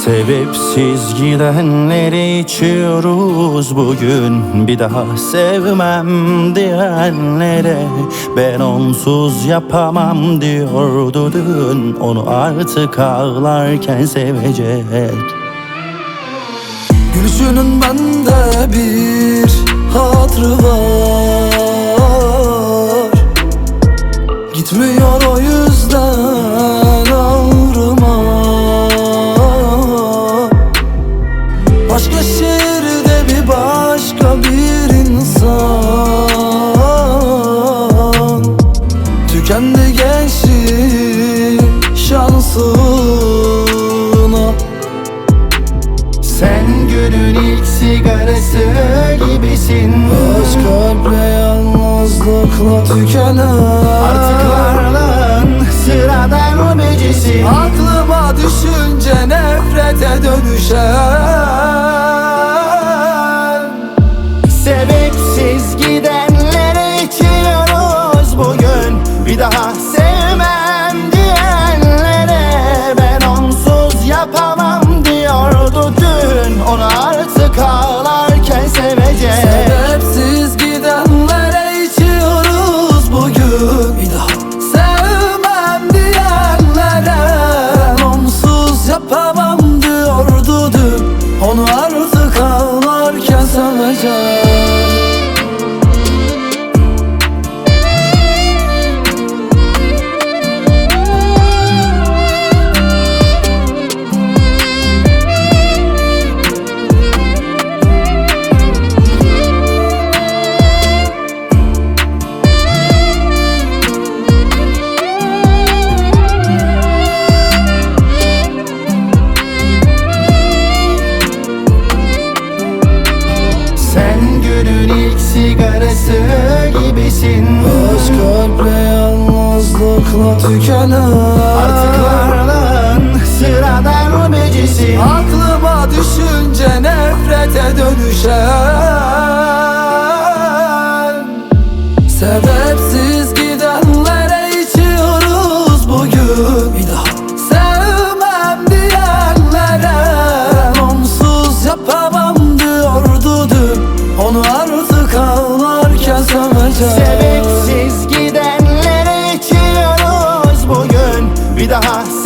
Sebepsiz gidenleri içiyoruz bugün. Bir daha sevmem diyenlere ben onsuz yapamam diyordu dün. Onu artık ağlarken sevecek. Gülüşünün bende bir hatırı var. Gitmiyor o yüzden ağrıma. Başka şehirde bir başka bir insan. Tükendi gençliğim şansına. Sen günün ilk sigarası gibisin. Boş kalple yalnızlıkla tükenen. Artık varlığın sıradan ömecisin. Aklıma düşünce nefrete dönüşen. Sebepsiz gidenlere içiyoruz bugün. Bir daha sevmem diyenlere ben onsuz yapamam diyordu dün. Onu artık ağlarken sevecek. Sebepsiz gidenlere içiyoruz bugün. Bir daha sevmem diyenlere ben onsuz yapamam diyordu dün. Onu artık ağlarken sevecek. Sigarası gibisin. Boş kalple yalnızlıkla tükenen. Artık varlığın sıradan ömecisin. Aklıma düşünce nefrete dönüşen. Sebepsiz gidenlere içiyoruz bugün. Bir daha sevmem diyenlere onsuz yapamam diyordu dün. Onu artık ağlarken sevecek. Sebepsiz gidenlere içiyoruz bugün. Bir daha